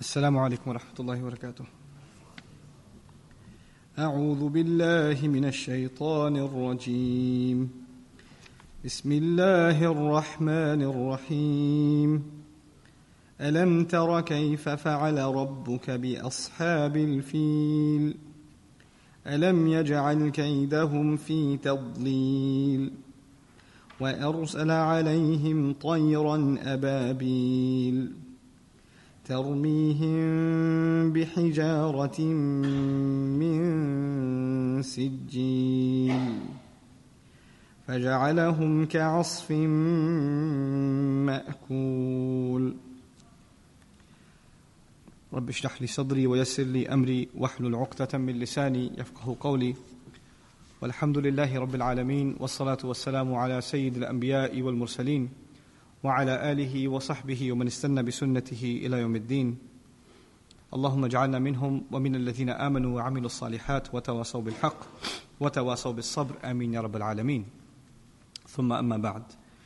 السلام عليكم ورحمة الله وبركاته. أعوذ بالله من الشيطان الرجيم. بسم الله الرحمن الرحيم. ألم تر كيف فعل ربك بأصحاب الفيل ألم يجعل كيدهم في تضليل وأرسل عليهم طيرا أبابيل ترميهم بحجارة من سجيل فجعلهم كعصف مأكول. رب اشرح لي صدري ويسر لي أمري واحلل عقدة من لساني يفقه قولي. والحمد لله رب العالمين، والصلاة والسلام على سيد الأنبياء والمرسلين وعلى آله وصحبه ومن استنى بسنته إلى يوم الدين. اللهم اجعلنا منهم ومن الذين آمنوا وعملوا الصالحات وتواصوا بالحق وتواصوا بالصبر. آمين يا رب العالمين. ثم أما بعد.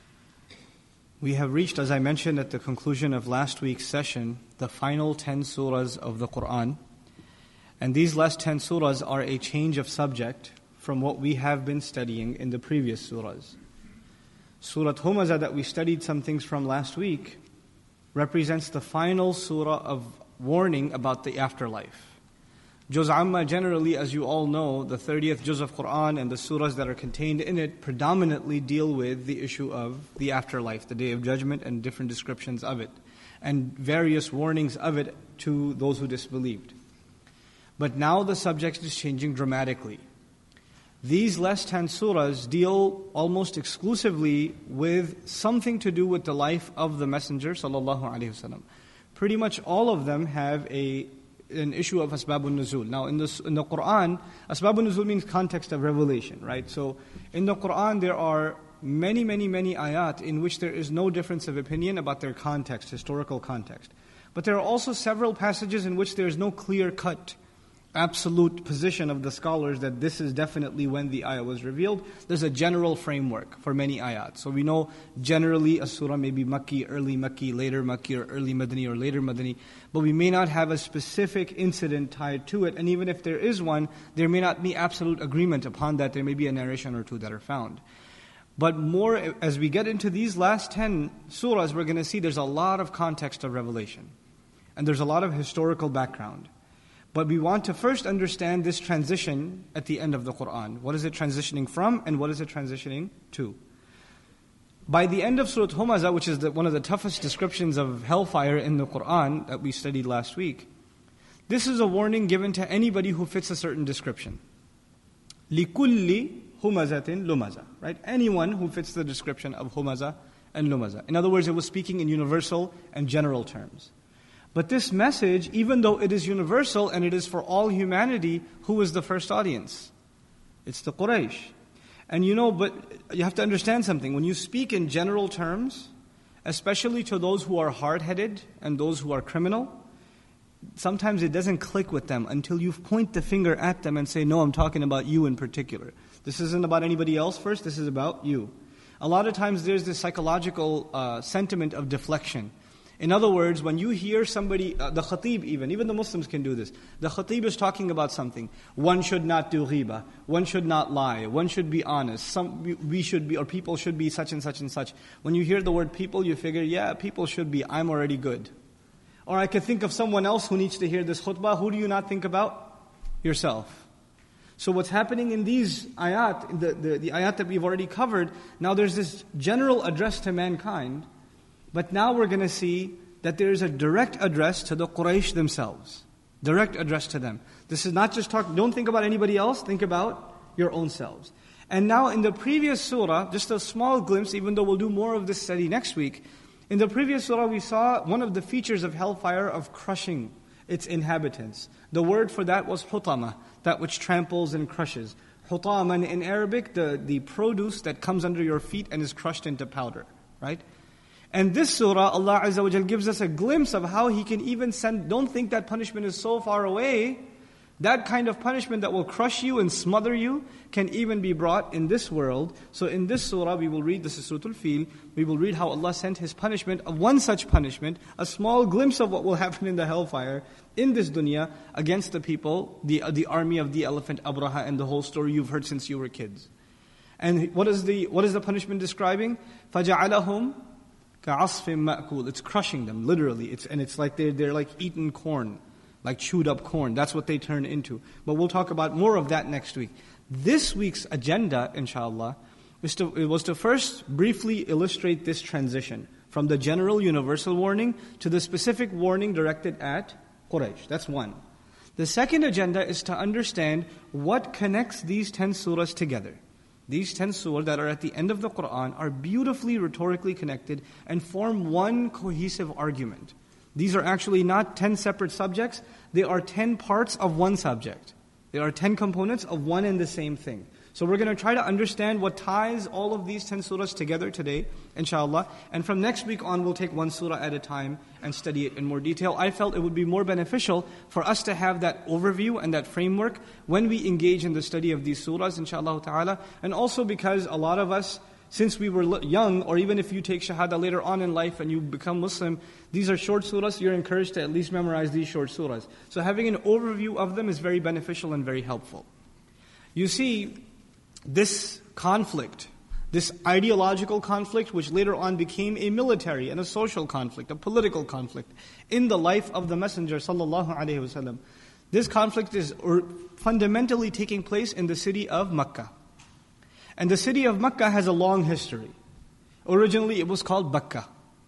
We have reached, as I mentioned at the conclusion of last week's session, the final 10 surahs of the Quran. And these last 10 surahs are a change of subject from what we have been studying in the previous surahs. Surah Humazah, that we studied some things from last week, represents the final surah of warning about the afterlife. Juz Amma, generally, as you all know, the 30th Juz of Quran and the surahs that are contained in it predominantly deal with the issue of the afterlife, the Day of Judgment, and different descriptions of it, and various warnings of it to those who disbelieved. But now the subject is changing dramatically. These last 10 surahs deal almost exclusively with something to do with the life of the Messenger sallallahu alaihi wasallam. Pretty much all of them have an issue of Asbabun Nuzul. Now in the Quran, Asbabun Nuzul means context of revelation, right? So in the Quran there are many ayat in which there is no difference of opinion about their context, historical context. But there are also several passages in which there is no clear-cut absolute position of the scholars that this is definitely when the ayah was revealed. There's a general framework for many ayat. So we know generally a surah may be Makki, early Makki, later Makki, or early Madani, or later Madani. But we may not have a specific incident tied to it. And even if there is one, there may not be absolute agreement upon that. There may be a narration or two that are found. But more, as we get into these last 10 surahs, we're going to see there's a lot of context of revelation. And there's a lot of historical background. But we want to first understand this transition at the end of the Quran. What is it transitioning from and what is it transitioning to? By the end of Surah Humazah, which is one of the toughest descriptions of hellfire in the Quran that we studied last week, this is a warning given to anybody who fits a certain description. لِكُلِّ هُمَزَةٍ لُمَزَةٍ, right? Anyone who fits the description of Humazah and Lumazah. In other words, it was speaking in universal and general terms. But this message, even though it is universal and it is for all humanity, who is the first audience? It's the Quraysh. And but you have to understand something. When you speak in general terms, especially to those who are hard-headed and those who are criminal, sometimes it doesn't click with them until you point the finger at them and say, no, I'm talking about you in particular. This isn't about anybody else first, this is about you. A lot of times there's this psychological sentiment of deflection. In other words, when you hear somebody, the khatib even the Muslims can do this. The khatib is talking about something. One should not do ghiba. One should not lie. One should be honest. We should be, or people should be such and such and such. When you hear the word people, you figure, yeah, people should be, I'm already good. Or I could think of someone else who needs to hear this khutbah. Who do you not think about? Yourself. So what's happening in these ayat, the ayat that we've already covered, now there's this general address to mankind. But now we're going to see that there is a direct address to the Quraysh themselves. Direct address to them. This is not just don't think about anybody else, think about your own selves. And now in the previous surah, just a small glimpse, even though we'll do more of this study next week. In the previous surah we saw one of the features of hellfire of crushing its inhabitants. The word for that was hutama, that which tramples and crushes. Hutaman in Arabic, the produce that comes under your feet and is crushed into powder, right? And this surah, Allah Azza wa Jal gives us a glimpse of how He can even send, don't think that punishment is so far away, That kind of punishment that will crush you and smother you can even be brought in this world. So in this surah, we will read, this is Surah Al-Fil, we will read how Allah sent His punishment of one such punishment, a small glimpse of what will happen in the hellfire in this dunya against the people, the army of the elephant Abraha, and the whole story you've heard since you were kids. And what is the punishment describing? فَجَعَلَهُمْ كَعَصْفٍ مَأْكُولٍ. It's crushing them, literally. It's like they're like eaten corn, like chewed up corn. That's what they turn into. But we'll talk about more of that next week. This week's agenda, inshallah, was to first briefly illustrate this transition from the general universal warning to the specific warning directed at Quraysh. That's one. The second agenda is to understand what connects these 10 surahs together. These 10 surahs that are at the end of the Qur'an are beautifully rhetorically connected and form one cohesive argument. These are actually not 10 separate subjects, they are 10 parts of one subject. They are 10 components of one and the same thing. So we're going to try to understand what ties all of these 10 surahs together today, inshallah. And from next week on, we'll take one surah at a time and study it in more detail. I felt it would be more beneficial for us to have that overview and that framework when we engage in the study of these surahs, inshallah ta'ala. And also because a lot of us, since we were young, or even if you take shahada later on in life and you become Muslim, these are short surahs, you're encouraged to at least memorize these short surahs. So having an overview of them is very beneficial and very helpful. You see, this conflict, this ideological conflict, which later on became a military and a social conflict, a political conflict, in the life of the Messenger sallallahu alaihi wasallam, this conflict is fundamentally taking place in the city of Makkah. And the city of Makkah has a long history. Originally it was called Bakka.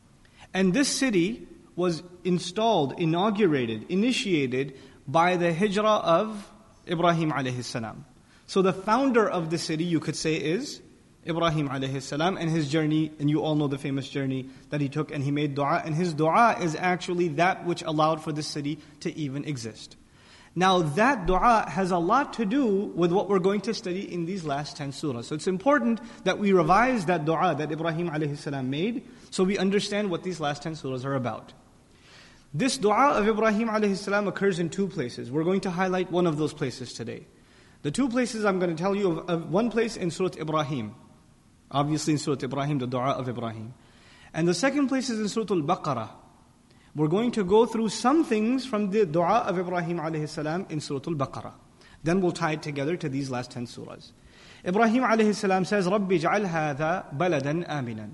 And this city was installed, inaugurated, initiated by the hijrah of Ibrahim alayhi salam. So the founder of the city, you could say, is Ibrahim alayhi salam, and his journey, and you all know the famous journey that he took, and he made dua, and his dua is actually that which allowed for the city to even exist. Now that dua has a lot to do with what we're going to study in these last 10 surahs. So it's important that we revise that dua that Ibrahim alayhi salam made, so we understand what these last 10 surahs are about. This dua of Ibrahim alayhi salam occurs in two places. We're going to highlight one of those places today. The two places I'm going to tell you of one place in Surah Ibrahim. Obviously in Surah Ibrahim, the dua of Ibrahim. And the second place is in Surah Al-Baqarah. We're going to go through some things from the dua of Ibrahim alayhi salam in Surah Al-Baqarah. Then we'll tie it together to these last 10 surahs. Ibrahim alayhi salam says, رَبِّ جَعَلْ هَذَا بَلَدًا آمِنًا.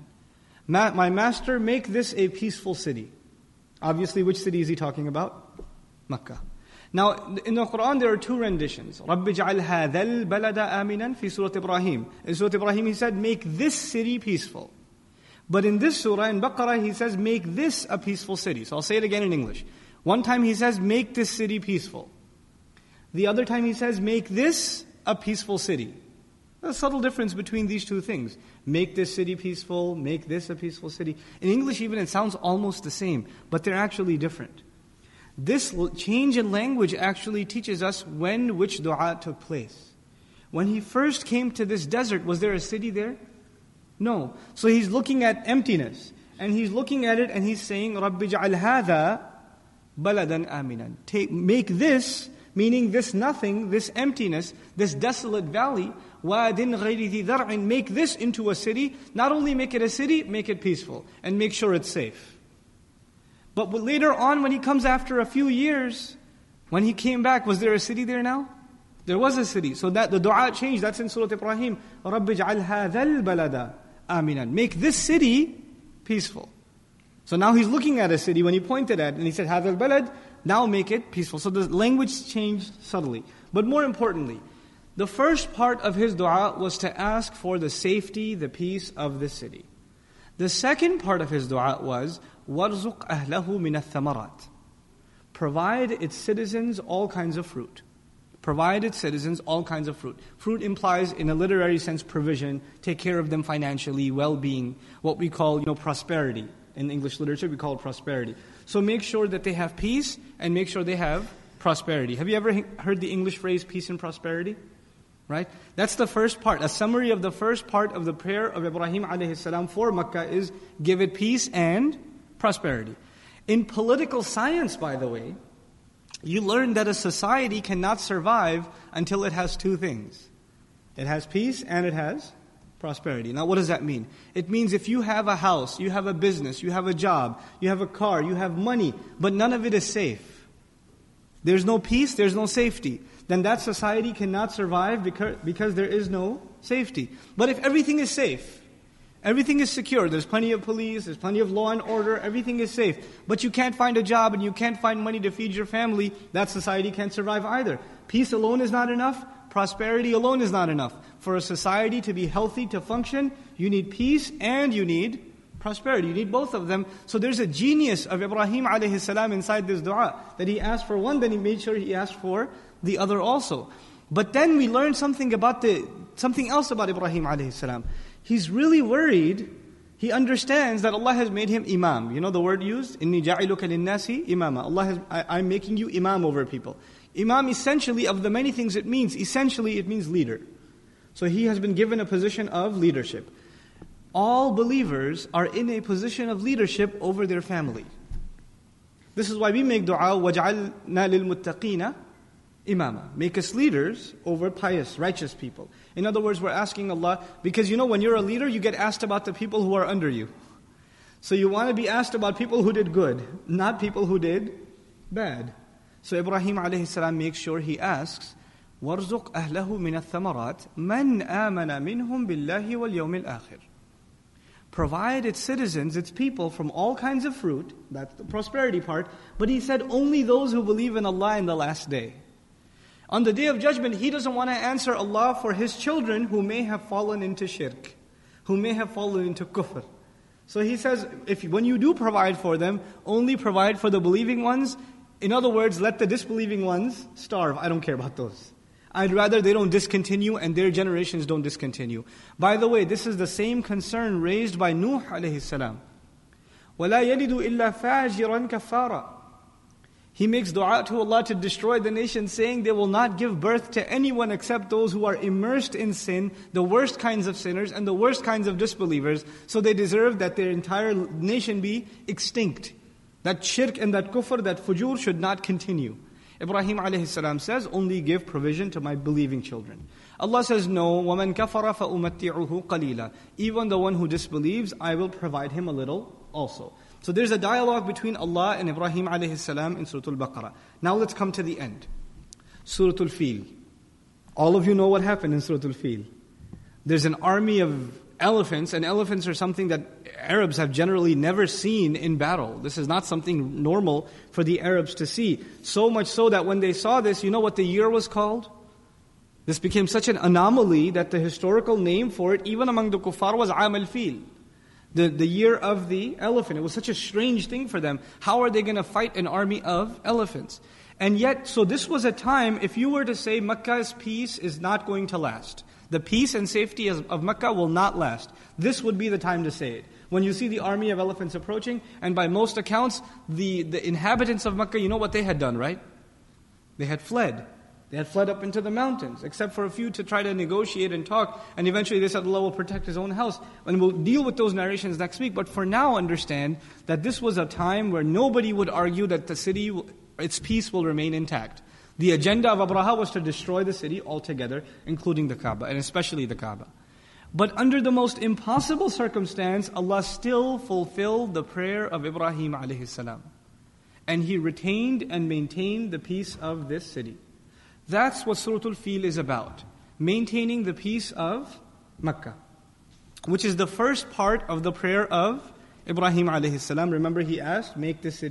My master, make this a peaceful city. Obviously, which city is he talking about? Makkah. Now, in the Quran, there are two renditions. رَبِّ جَعَلْ هَذَا الْبَلَدَ آمِنًا في Surah Ibrahim. In Surah Ibrahim, he said, make this city peaceful. But in this surah, in Baqarah, he says, make this a peaceful city. So I'll say it again in English. One time he says, make this city peaceful. The other time he says, make this a peaceful city. There's a subtle difference between these two things. Make this city peaceful, make this a peaceful city. In English even, it sounds almost the same, but they're actually different. This change in language actually teaches us when which dua took place. When he first came to this desert, was there a city there? No. So he's looking at emptiness. And he's looking at it and he's saying, رَبِّ جَعَلْ هَذَا بَلَدًا آمِنًا. Make this, meaning this nothing, this emptiness, this desolate valley, وَادٍ غَيْرِ ذِي ذَرْعٍ. Make this into a city. Not only make it a city, make it peaceful. And make sure it's safe. But later on, when he comes after a few years, when he came back, was there a city there now? There was a city. So that the dua changed. That's in Surah Ibrahim. رَبِّ جَعَلْ هَذَا الْبَلَدَ آمِنًا. Make this city peaceful. So now he's looking at a city when he pointed at it, and he said, هَذَا الْبَلَدَ, now make it peaceful. So the language changed subtly. But more importantly, the first part of his dua was to ask for the safety, the peace of the city. The second part of his dua was, وَارْزُقْ أَهْلَهُ مِنَ الثَّمَرَاتِ. Provide its citizens all kinds of fruit. Provide its citizens all kinds of fruit. Fruit implies, in a literary sense, provision. Take care of them financially, well-being. What we call, prosperity. In English literature, we call it prosperity. So make sure that they have peace and make sure they have prosperity. Have you ever heard the English phrase, peace and prosperity? Right? That's the first part. A summary of the first part of the prayer of Ibrahim alayhi salam for Makkah is, give it peace and prosperity. In political science, by the way, you learn that a society cannot survive until it has two things. It has peace and it has prosperity. Now what does that mean? It means if you have a house, you have a business, you have a job, you have a car, you have money, but none of it is safe. There's no peace, there's no safety. Then that society cannot survive because there is no safety. But if everything is safe, everything is secure, there's plenty of police, there's plenty of law and order, everything is safe, but you can't find a job and you can't find money to feed your family, that society can't survive either. Peace alone is not enough. Prosperity alone is not enough. For a society to be healthy, to function, you need peace and you need prosperity. You need both of them. So there's a genius of Ibrahim alayhi salam inside this dua, that he asked for one, then he made sure he asked for the other also. But then we learn something else about Ibrahim alayhi salam. He's really worried. He understands that Allah has made him imam. You know the word used? Inni ja'iluka linnasi imama. I'm making you imam over people. Imam essentially, of the many things it means, essentially it means leader. So he has been given a position of leadership. All believers are in a position of leadership over their family. This is why we make dua, وَجْعَلْنَا لِلْمُتَّقِينَ imama. Make us leaders over pious, righteous people. In other words, we're asking Allah, because when you're a leader, you get asked about the people who are under you. So you want to be asked about people who did good, not people who did bad. So Ibrahim alayhi salam makes sure he asks, وَارْزُقْ أَهْلَهُ مِنَ الثَّمَرَاتِ مَنْ آمَنَ مِنْهُمْ بِاللَّهِ وَالْيَوْمِ الْآخِرِ. Provide its citizens, its people, from all kinds of fruit. That's the prosperity part. But he said only those who believe in Allah in the last day. On the day of judgment, he doesn't want to answer Allah for his children who may have fallen into shirk, who may have fallen into kufr. So he says, when you do provide for them, only provide for the believing ones. In other words, let the disbelieving ones starve. I don't care about those. I'd rather they don't discontinue and their generations don't discontinue. By the way, this is the same concern raised by Nuh alayhi salam. وَلَا يَلِدُ إِلَّا فَاجِرًا كَفَّارًا. He makes dua to Allah to destroy the nation, saying they will not give birth to anyone except those who are immersed in sin, the worst kinds of sinners and the worst kinds of disbelievers. So they deserve that their entire nation be extinct. That shirk and that kufr, that fujur should not continue. Ibrahim alayhi salam says, only give provision to my believing children. Allah says, no, وَمَنْ كَفَرَ فَأُمَتِّعُهُ قَلِيلًا. Even the one who disbelieves, I will provide him a little also. So there's a dialogue between Allah and Ibrahim alayhi salam in Surah Al-Baqarah. Now let's come to the end. Surah Al-Fil. All of you know what happened in Surah Al-Fil. There's an army of elephants, and elephants are something that Arabs have generally never seen in battle. This is not something normal for the Arabs to see. So much so that when they saw this, you know what the year was called? This became such an anomaly that the historical name for it, even among the kuffar, was Aam al-Fil. The year of the elephant. It was such a strange thing for them. How are they going to fight an army of elephants? And yet, so this was a time, if you were to say Makkah's peace is not going to last, the peace and safety of Makkah will not last, this would be the time to say it. When you see the army of elephants approaching, and by most accounts, the inhabitants of Makkah, you know what they had done, right? They had fled. They had fled up into the mountains, except for a few to try to negotiate and talk, and eventually they said Allah will protect His own house. And we'll deal with those narrations next week, but for now understand that this was a time where nobody would argue that the city, its peace will remain intact. The agenda of Abraha was to destroy the city altogether, including the Kaaba, and especially the Kaaba. But under the most impossible circumstance, Allah still fulfilled the prayer of Ibrahim alayhi salam. And He retained and maintained the peace of this city. That's what Surah Al-Fil is about. Maintaining the peace of Makkah. Which is the first part of the prayer of Ibrahim alayhi salam. Remember he asked, make this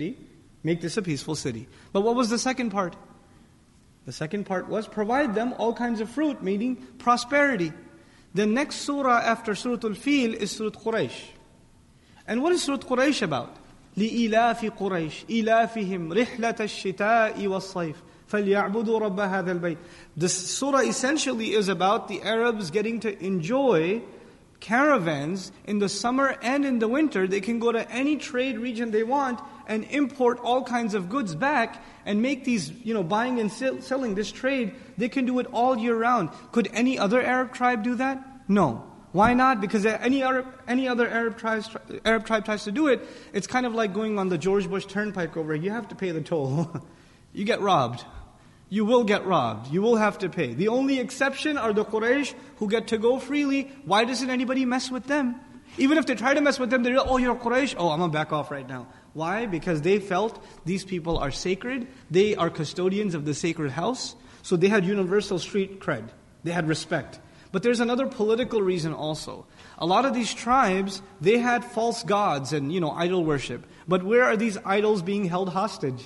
a peaceful city. But what was the second part? The second part was provide them all kinds of fruit, meaning prosperity. The next surah after Surah Al-Fil is Surah Quraysh. And what is Surah Quraysh about? لِإِلَافِ قُرَيْشِ إِلَافِهِمْ رِحْلَةَ الشِّتَاءِ وَالصَّيْفِ فَلْيَعْبُدُوا رَبَّ هَذَا الْبَيْتِ. This surah essentially is about the Arabs getting to enjoy caravans in the summer and in the winter. They can go to any trade region they want and import all kinds of goods back and make these, buying and selling, this trade, they can do it all year round. Could any other Arab tribe do that? No. Why not? Because any other Arab tribe tries to do it, it's kind of like going on the George Bush Turnpike over here. You have to pay the toll. you get robbed. You will get robbed. You will have to pay. The only exception are the Quraysh who get to go freely. Why doesn't anybody mess with them? Even if they try to mess with them, they're, oh, you're Quraysh? Oh, I'm going to back off right now. Why? Because they felt these people are sacred. They are custodians of the sacred house. So they had universal street cred. They had respect. But there's another political reason also. A lot of these tribes, they had false gods and, idol worship. But where are these idols being held hostage?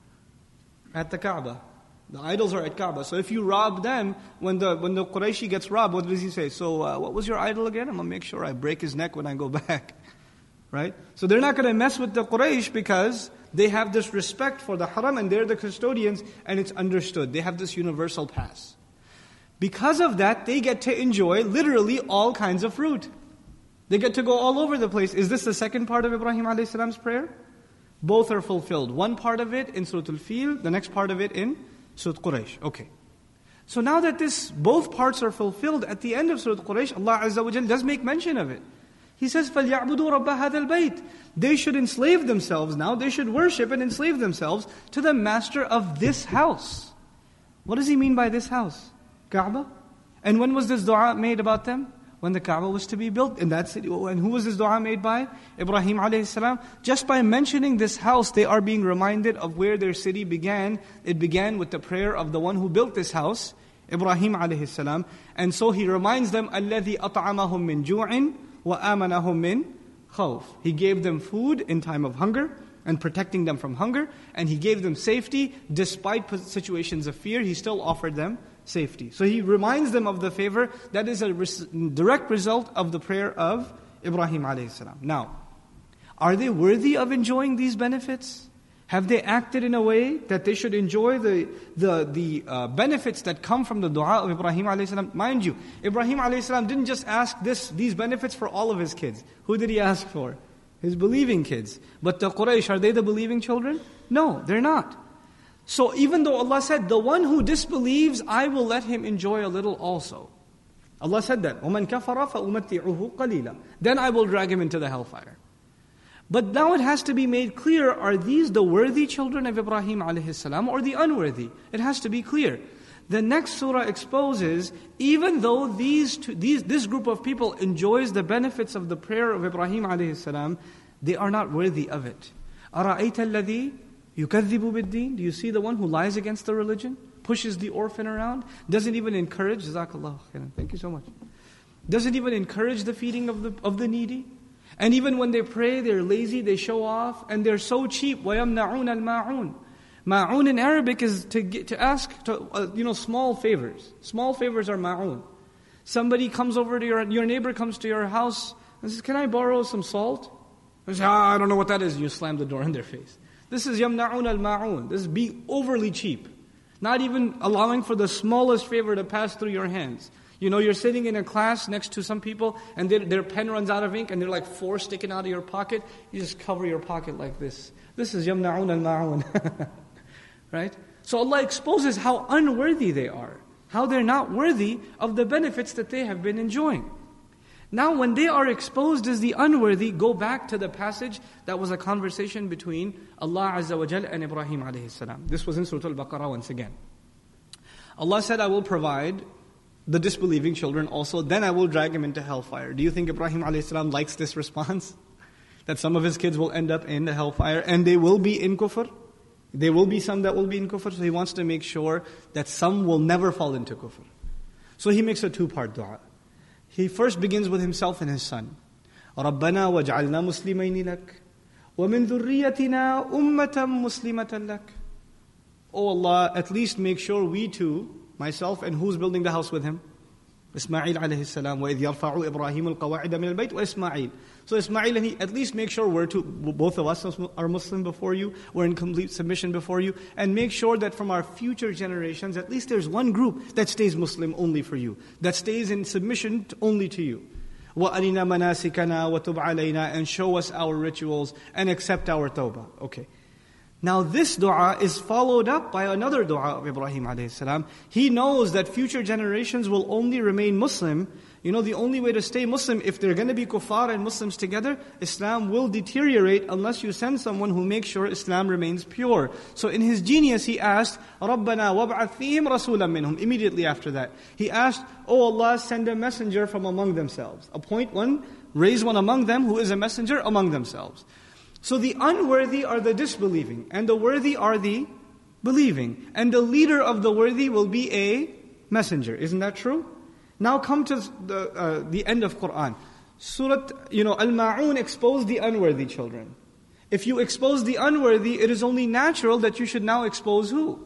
At the Kaaba. The idols are at Kaaba. So if you rob them, when the Qurayshi gets robbed, what does he say? So what was your idol again? I'm going to make sure I break his neck when I go back. Right? So they're not going to mess with the Quraysh because they have this respect for the haram and they're the custodians and it's understood. They have this universal pass. Because of that, they get to enjoy literally all kinds of fruit. They get to go all over the place. Is this the second part of Ibrahim a.s. prayer? Both are fulfilled. One part of it in Surah Al-Fil, the next part of it in Surah Quraysh. Okay. So now that both parts are fulfilled, at the end of Surah Quraysh, Allah Azza wa Jal does make mention of it. He says, فَلْيَعْبُدُوا رَبَّ هَذَا الْبَيْتِ. They should enslave themselves now, they should worship and enslave themselves to the master of this house. What does he mean by this house? Kaaba? And when was this dua made about them? When the Kaaba was to be built in that city. And who was this dua made by? Ibrahim a.s. Just by mentioning this house, they are being reminded of where their city began. It began with the prayer of the one who built this house, Ibrahim a.s. And so he reminds them, الَّذِي أَطْعَمَهُم مِّن جُوعٍ وَآمَنَهُم مِّن خَوْفٍ. He gave them food in time of hunger and protecting them from hunger. And He gave them safety despite situations of fear. He still offered them safety. So He reminds them of the favor that is a direct result of the prayer of Ibrahim a.s. Now, are they worthy of enjoying these benefits? Have they acted in a way that they should enjoy the benefits that come from the dua of Ibrahim a.s.? Mind you, Ibrahim a.s. didn't just ask these benefits for all of his kids. Who did he ask for? His believing kids. But the Quraysh, are they the believing children? No, they're not. So even though Allah said, the one who disbelieves, I will let him enjoy a little also. Allah said that, وَمَنْ كَفَرَ فَأُمَتِّعُهُ قَلِيلًا. Then I will drag him into the hellfire. But now it has to be made clear, are these the worthy children of Ibrahim a.s. or the unworthy? It has to be clear. The next surah exposes, even though this group of people enjoys the benefits of the prayer of Ibrahim a.s., they are not worthy of it. أَرَأَيْتَ الَّذِي يُكَذِّبُ بِالدِّينِ. Do you see the one who lies against the religion? Pushes the orphan around? Doesn't even encourage, Jazakallah khairan, thank you so much. Doesn't even encourage the feeding of the needy? And even when they pray, they're lazy, they show off, and they're so cheap. وَيَمْنَعُونَ الْمَاعُونَ. Ma'un in Arabic is to ask small favors. Small favors are ma'un. Somebody comes over to your neighbor comes to your house and says, "Can I borrow some salt?" They say, "I don't know what that is." And you slam the door in their face. This is yamna'un al-ma'un. This is being overly cheap. Not even allowing for the smallest favor to pass through your hands. You're sitting in a class next to some people and their pen runs out of ink and they're like 4 sticking out of your pocket. You just cover your pocket like this. This is yamna'un al-ma'un. Right? So Allah exposes how unworthy they are. How they're not worthy of the benefits that they have been enjoying. Now when they are exposed as the unworthy, go back to the passage that was a conversation between Allah Azza wa Jal and Ibrahim alayhi salam. This was in Surah Al-Baqarah once again. Allah said, I will provide the disbelieving children also, then I will drag him into hellfire. Do you think Ibrahim alayhi salam likes this response? That some of his kids will end up in the hellfire and they will be in kufr? There will be some that will be in kufr, so he wants to make sure that some will never fall into kufr. So he makes a 2-part dua. He first begins with himself and his son. رَبَّنَا وَاجْعَلْنَا مُسْلِمَيْنِ لَكَ وَمِنْ ذُرِّيَّتِنَا أُمَّةً مُسْلِمَةً لَكَ. Oh Allah, at least make sure we too, myself and who's building the house with him? Ismail alayhi salam. وَإِذْ يَرْفَعُ إِبْرَاهِيمُ الْقَوَاعِدَ مِنَ الْبَيْتِ وَإِسْمَاعِيل. So Ismail and he, at least make sure both of us are Muslim before you, we're in complete submission before you, and make sure that from our future generations, at least there's one group that stays Muslim only for you, that stays in submission only to you. وَأَرِنَا مَنَاسِكَنَا وَتُبْ عَلَيْنَا. And show us our rituals and accept our tawbah. Okay. Now this dua is followed up by another dua of Ibrahim alayhi salam. He knows that future generations will only remain Muslim You know, the only way to stay Muslim, if they're going to be kuffar and Muslims together, Islam will deteriorate unless you send someone who makes sure Islam remains pure. So in his genius, he asked, رَبَّنَا وَابْعَثْ فِيهِمْ رَسُولًا مِّنْهُمْ. Immediately after that, he asked, Oh Allah, send a messenger from among themselves. Appoint one, raise one among them who is a messenger among themselves. So the unworthy are the disbelieving, and the worthy are the believing. And the leader of the worthy will be a messenger. Isn't that true? Now come to the end of Qur'an. Surah, Al-Ma'un exposed the unworthy children. If you expose the unworthy, it is only natural that you should now expose who?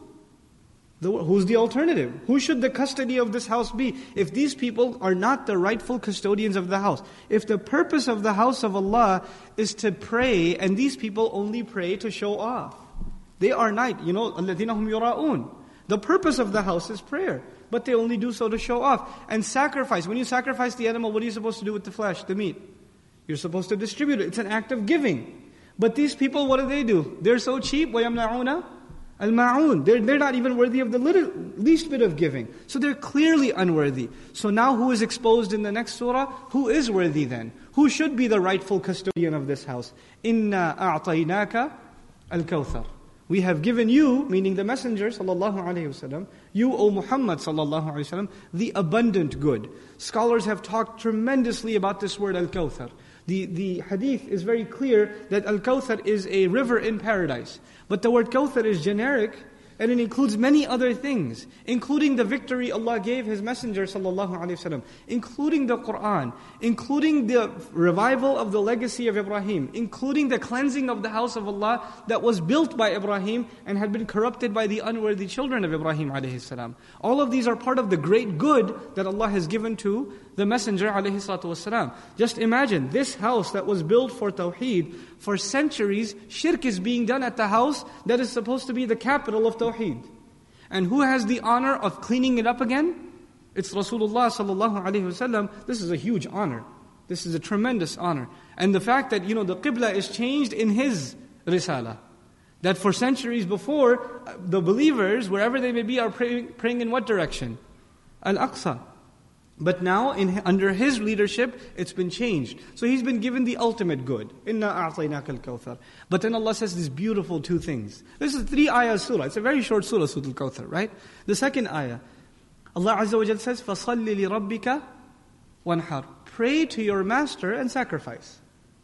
Who's the alternative? Who should the custody of this house be? If these people are not the rightful custodians of the house. If the purpose of the house of Allah is to pray, and these people only pray to show off. They are not, الَّذِينَ هُمْ يُرَاءُونَ. The purpose of the house is prayer. But they only do so to show off. And sacrifice. When you sacrifice the animal, what are you supposed to do with the flesh, the meat? You're supposed to distribute it. It's an act of giving. But these people, what do? They're so cheap. وَيَمْنَعُونَ الْمَعُونَ. They're not even worthy of the least bit of giving. So they're clearly unworthy. So now who is exposed in the next surah? Who is worthy then? Who should be the rightful custodian of this house? إِنَّا أَعْطَيْنَاكَ الْكَوْثَرَ. We have given you, meaning the Messenger sallallahu alaihi wasallam, you, O Muhammad sallallahu alaihi wasallam, the abundant good. Scholars have talked tremendously about this word al-Kawthar. The hadith is very clear that al-Kawthar is a river in paradise. But the word Kawthar is generic, and it includes many other things, including the victory Allah gave His Messenger sallallahu alaihi wasallam, including the Qur'an, including the revival of the legacy of Ibrahim, including the cleansing of the house of Allah that was built by Ibrahim and had been corrupted by the unworthy children of Ibrahim alayhi salam. All of these are part of the great good that Allah has given to the Messenger alayhi salatu wasalam. Just imagine, this house that was built for Tawheed, for centuries, shirk is being done at the house that is supposed to be the capital of Tawheed. And who has the honor of cleaning it up again? It's Rasulullah sallallahu alaihi wasallam. This is a huge honor. This is a tremendous honor. And the fact that, the Qibla is changed in His Risala. That for centuries before, the believers, wherever they may be, are praying in what direction? Al-Aqsa. But now, under His leadership, it's been changed. So He's been given the ultimate good. Inna a'tainaka al-Kawthar. But then Allah says these beautiful two things. This is 3 ayah surah. It's a very short surah, Surah Al-Kawthar, right? The second ayah, Allah Azza wa Jal says, فَصَلِّ لِرَبِّكَ وَانْحَرْ. Pray to your master and sacrifice.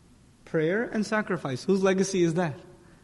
Prayer and sacrifice. Whose legacy is that?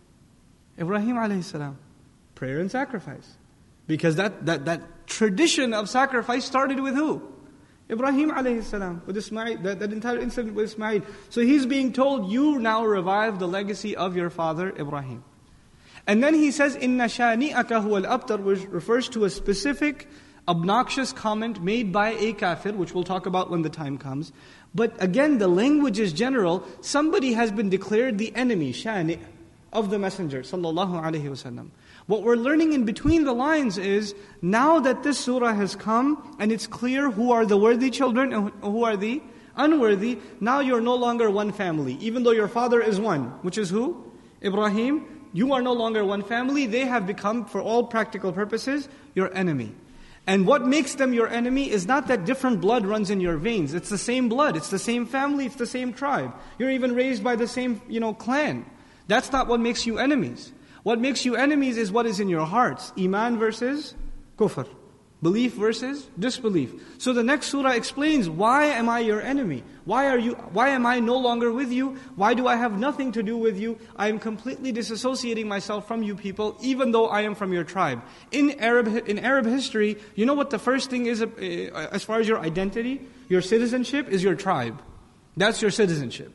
Ibrahim alayhi salam. Prayer and sacrifice. Because that tradition of sacrifice started with who? Ibrahim alayhi salam, with Ismail, that entire incident with Ismail. So he's being told, you now revive the legacy of your father Ibrahim. And then he says, إِنَّ شَانِئَكَ هُوَ الْأَبْتَرُ, which refers to a specific obnoxious comment made by a kafir, which we'll talk about when the time comes. But again, the language is general. Somebody has been declared the enemy, shani', of the Messenger sallallahu alaihi wasallam. What we're learning in between the lines is, now that this surah has come, and it's clear who are the worthy children and who are the unworthy, now you're no longer one family. Even though your father is one, which is who? Ibrahim. You are no longer one family. They have become, for all practical purposes, your enemy. And what makes them your enemy is not that different blood runs in your veins. It's the same blood, it's the same family, it's the same tribe. You're even raised by the same, clan. That's not what makes you enemies. What makes you enemies is what is in your hearts. Iman versus kufr. Belief versus disbelief. So the next surah explains, why am I your enemy? Why am I no longer with you? Why do I have nothing to do with you? I am completely disassociating myself from you people, even though I am from your tribe. In Arab history, you know what the first thing is as far as your identity? Your citizenship is your tribe. That's your citizenship.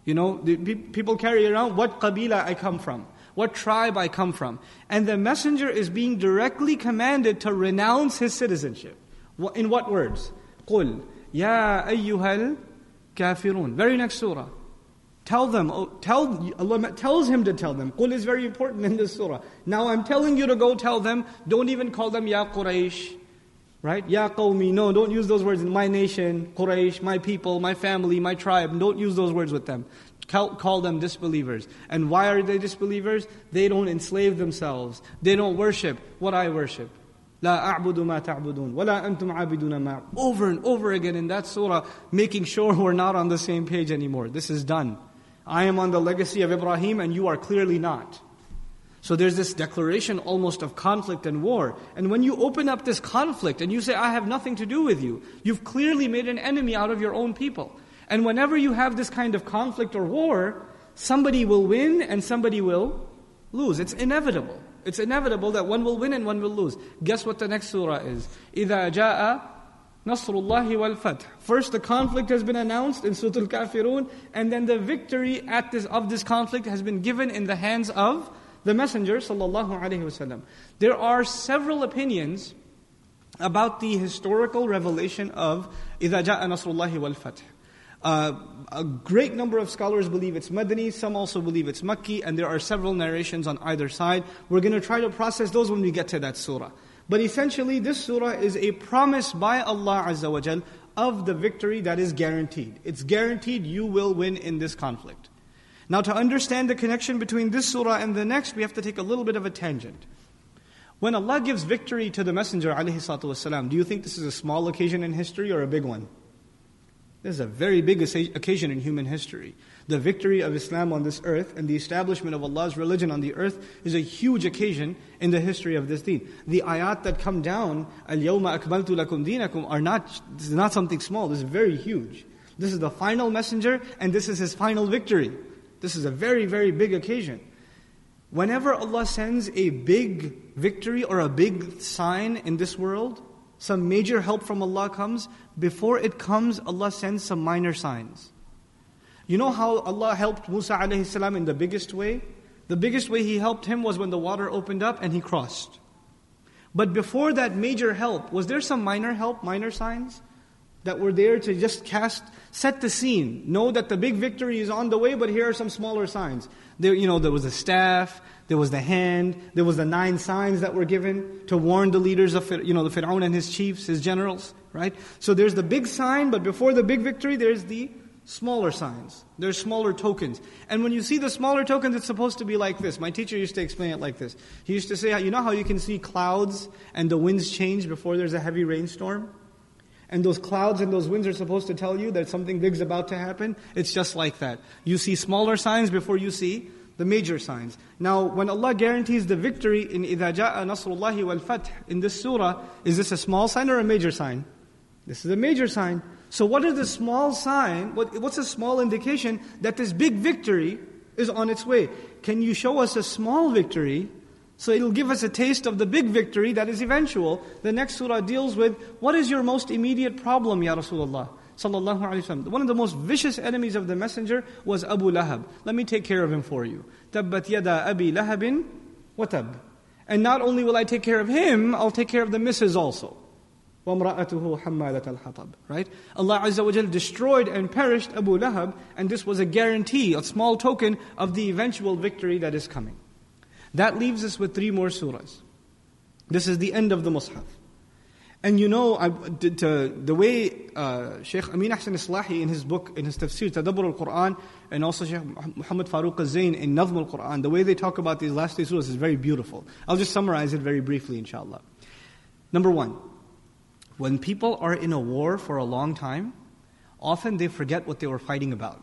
People carry around what qabila I come from, what tribe I come from. And the messenger is being directly commanded to renounce his citizenship. In what words? قُلْ يَا أَيُّهَا الْكَافِرُونَ. Very next surah. Tell them, Allah tells him to tell them. Qul is very important in this surah. Now I'm telling you to go tell them, don't even call them Ya Quraysh. Right? Ya qawmi, no, don't use those words. My nation, Quraysh, my people, my family, my tribe. Don't use those words with them. Call them disbelievers. And why are they disbelievers? They don't enslave themselves. They don't worship what I worship. لا أعبد ما تعبدون ولا أنتم عابدون ما. Over and over again in that surah, making sure we're not on the same page anymore. This is done. I am on the legacy of Ibrahim and you are clearly not. So there's this declaration almost of conflict and war. And when you open up this conflict and you say, I have nothing to do with you, you've clearly made an enemy out of your own people. And whenever you have this kind of conflict or war, somebody will win and somebody will lose. It's inevitable. It's inevitable that one will win and one will lose. Guess what the next surah is? إِذَا جَاءَ نَصْرُ اللَّهِ وَالْفَتْحِ. First the conflict has been announced in Surah Al-Kafirun, and then the victory of this conflict has been given in the hands of the Messenger sallallahu alaihi wasallam. There are several opinions about the historical revelation of إِذَا جَاءَ نَصْرُ اللَّهِ وَالْفَتْحِ. A great number of scholars believe it's Madani, some also believe it's Makki, and there are several narrations on either side. We're going to try to process those when we get to that surah. But essentially, this surah is a promise by Allah Azza wa Jal of the victory that is guaranteed. It's guaranteed you will win in this conflict. Now, to understand the connection between this surah and the next, we have to take a little bit of a tangent. When Allah gives victory to the Messenger ﷺ, do you think this is a small occasion in history or a big one? This is a very big occasion in human history. The victory of Islam on this earth and the establishment of Allah's religion on the earth is a huge occasion in the history of this deen. The ayat that come down, الْيَوْمَ أَكْمَلْتُ لَكُمْ دِينَكُمْ, this is not something small, this is very huge. This is the final messenger and this is his final victory. This is a very, very big occasion. Whenever Allah sends a big victory or a big sign in this world, some major help from Allah comes, before it comes, Allah sends some minor signs. You know how Allah helped Musa alayhi salam in the biggest way? The biggest way He helped him was when the water opened up and he crossed. But before that major help, was there some minor help, minor signs that were there to just set the scene? Know that the big victory is on the way, but here are some smaller signs. There was a staff, there was the hand, there was the 9 signs that were given to warn the leaders of the Fir'aun and his chiefs, his generals, right? So there's the big sign, but before the big victory, there's the smaller signs. There's smaller tokens. And when you see the smaller tokens, it's supposed to be like this. My teacher used to explain it like this. He used to say, you know how you can see clouds and the winds change before there's a heavy rainstorm? And those clouds and those winds are supposed to tell you that something big's about to happen. It's just like that. You see smaller signs before you see the major signs. Now, when Allah guarantees the victory in إِذَا جَاءَ نَصْرُ اللَّهِ وَالْفَتْحِ, in this surah, is this a small sign or a major sign? This is a major sign. So what is the small sign? What's a small indication that this big victory is on its way? Can you show us a small victory? So it'll give us a taste of the big victory that is eventual. The next surah deals with, what is your most immediate problem, Ya Rasulullah? Sallallahu Alaihi Wasallam. One of the most vicious enemies of the Messenger was Abu Lahab. Let me take care of him for you. Tabbat yada abi lahabin wa tab. And not only will I take care of him, I'll take care of the missus also. وَامْرَأَتُهُ حَمَّالَةَ الْحَطَبِ. Right? Allah Azza wa Jal destroyed and perished Abu Lahab, and this was a guarantee, a small token of the eventual victory that is coming. That leaves us with 3 more surahs. This is the end of the Mus'haf. And the way Shaykh Amin Ahsan Islahi in his book, in his tafsir, Tadabbur al-Quran, and also Shaykh Muhammad Farooq al-Zain in Nazm al-Quran, the way they talk about these last 3 surahs is very beautiful. I'll just summarize it very briefly, inshallah. Number 1, when people are in a war for a long time, often they forget what they were fighting about.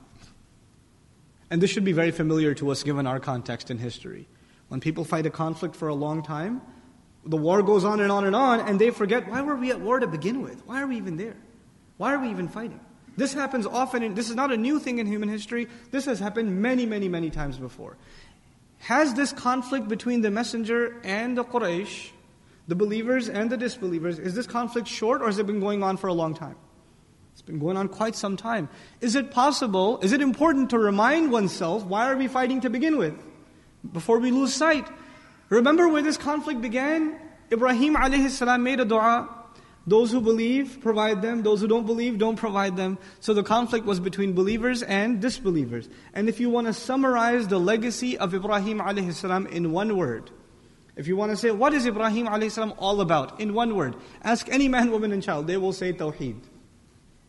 And this should be very familiar to us given our context in history. When people fight a conflict for a long time, the war goes on and on and on, and they forget, why were we at war to begin with? Why are we even there? Why are we even fighting? This happens often, this is not a new thing in human history. This has happened many, many, many times before. Has this conflict between the Messenger and the Quraysh, the believers and the disbelievers, is this conflict short or has it been going on for a long time? It's been going on quite some time. Is it important to remind oneself, why are we fighting to begin with? Before we lose sight. Remember where this conflict began? Ibrahim alayhi salam made a dua. Those who believe, provide them. Those who don't believe, don't provide them. So the conflict was between believers and disbelievers. And if you want to summarize the legacy of Ibrahim alayhi salam in one word, if you want to say, what is Ibrahim alayhi salam all about? In one word. Ask any man, woman and child. They will say Tawheed.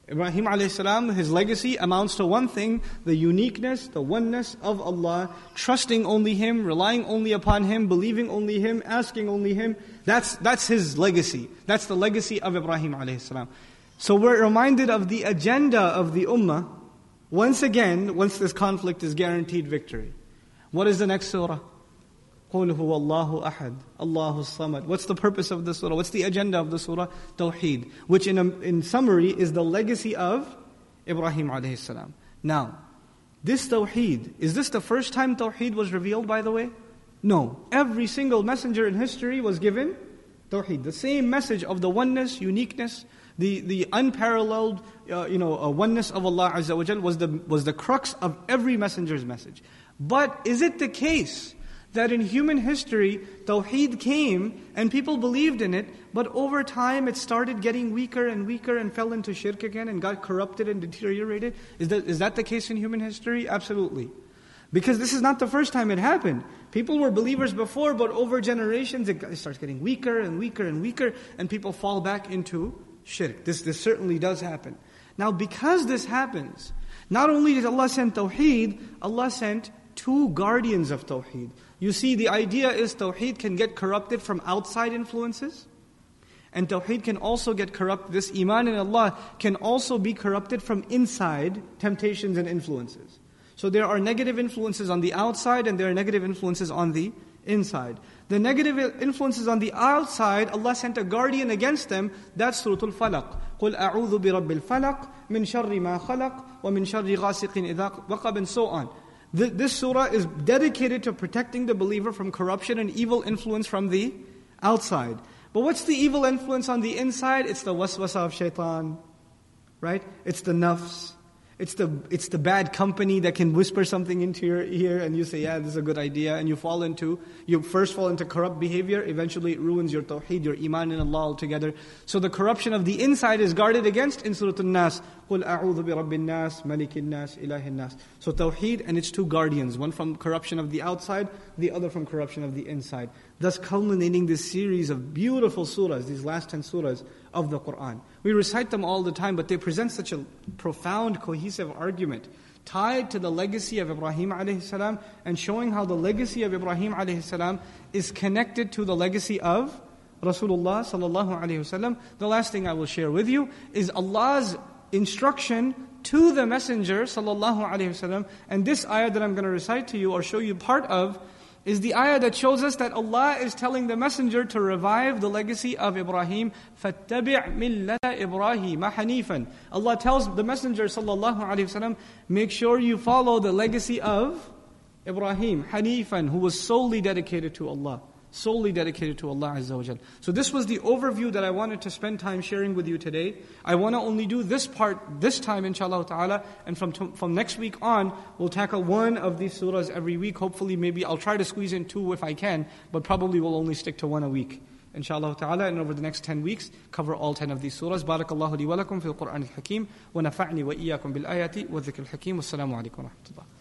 Ibrahim alayhi salam, his legacy amounts to one thing: the uniqueness, the oneness of Allah, trusting only Him, relying only upon Him, believing only Him, asking only Him. That's his legacy. That's the legacy of Ibrahim alayhi salam. So we're reminded of the agenda of the ummah, once again, once this conflict is guaranteed victory. What is the next surah? قُلْ هُوَ اللَّهُ أَحَدٌ اللَّهُ الصَّمَدُ. What's the purpose of the surah? What's the agenda of the surah? Tawheed, which in summary is the legacy of Ibrahim alayhi salam. Now, this Tawheed, is this the first time Tawheed was revealed, by the way? No. Every single messenger in history was given Tawheed. The same message of the oneness, uniqueness, the unparalleled oneness of Allah Azza wa Jal was the crux of every messenger's message. But is it the case that in human history, Tawheed came and people believed in it, but over time it started getting weaker and weaker and fell into shirk again and got corrupted and deteriorated? Is that the case in human history? Absolutely. Because this is not the first time it happened. People were believers before, but over generations it starts getting weaker and weaker and weaker, and people fall back into shirk. This certainly does happen. Now, because this happens, not only did Allah send Tawheed, Allah sent two guardians of Tawheed. You see, the idea is Tawheed can get corrupted from outside influences, and Tawheed can also get corrupted. This Iman in Allah can also be corrupted from inside temptations and influences. So there are negative influences on the outside and there are negative influences on the inside. The negative influences on the outside, Allah sent a guardian against them. That's Surah Al-Falaq. قُلْ أَعُوذُ بِرَبِّ الْفَلَقِ مِنْ شَرِّ مَا خَلَقَ وَمِنْ شَرِّ غَاسِقٍ إِذَا وَقَبٍ, and so on. This surah is dedicated to protecting the believer from corruption and evil influence from the outside. But what's the evil influence on the inside? It's the waswasa of shaitan, right? It's the nafs. It's the bad company that can whisper something into your ear and you say, yeah, this is a good idea, and you first fall into corrupt behavior, eventually it ruins your tawheed, your iman in Allah altogether. So the corruption of the inside is guarded against in Surah An-Nas. قُلْ أَعُوذُ بِرَبِّ النَّاسِ مَلِكِ النَّاسِ إِلَهِ النَّاسِ. So tawheed and its two guardians, one from corruption of the outside, the other from corruption of the inside. Thus culminating this series of beautiful surahs, these last 10 surahs of the Qur'an. We recite them all the time, but they present such a profound, cohesive argument tied to the legacy of Ibrahim alayhi salam and showing how the legacy of Ibrahim alayhi salam is connected to the legacy of Rasulullah sallallahu alayhi wasallam. The last thing I will share with you is Allah's instruction to the Messenger sallallahu alayhi wasallam. And this ayah that I'm going to recite to you or show you part of is the ayah that shows us that Allah is telling the Messenger to revive the legacy of Ibrahim. فَاتَّبِعْ مِلَّةَ إِبْرَاهِيمَ حَنِيفًا. Allah tells the Messenger sallallahu alaihi wasallam, make sure you follow the legacy of Ibrahim, Hanifan, who was solely dedicated to Allah. Solely dedicated to Allah Azza wa Jal. So this was the overview that I wanted to spend time sharing with you today. I want to only do this part this time, inshallah ta'ala, and from next week on, we'll tackle one of these surahs every week. Hopefully, maybe I'll try to squeeze in two if I can, but probably we'll only stick to one a week. Inshallah ta'ala, and over the next 10 weeks, cover all 10 of these surahs. Barakallahu li wa lakum fil Qur'an al-Hakim, wa nafa'ni wa iyyakum bil ayati wa dhikr al-Hakim. Wassalamu alaikum wa rahmatullah.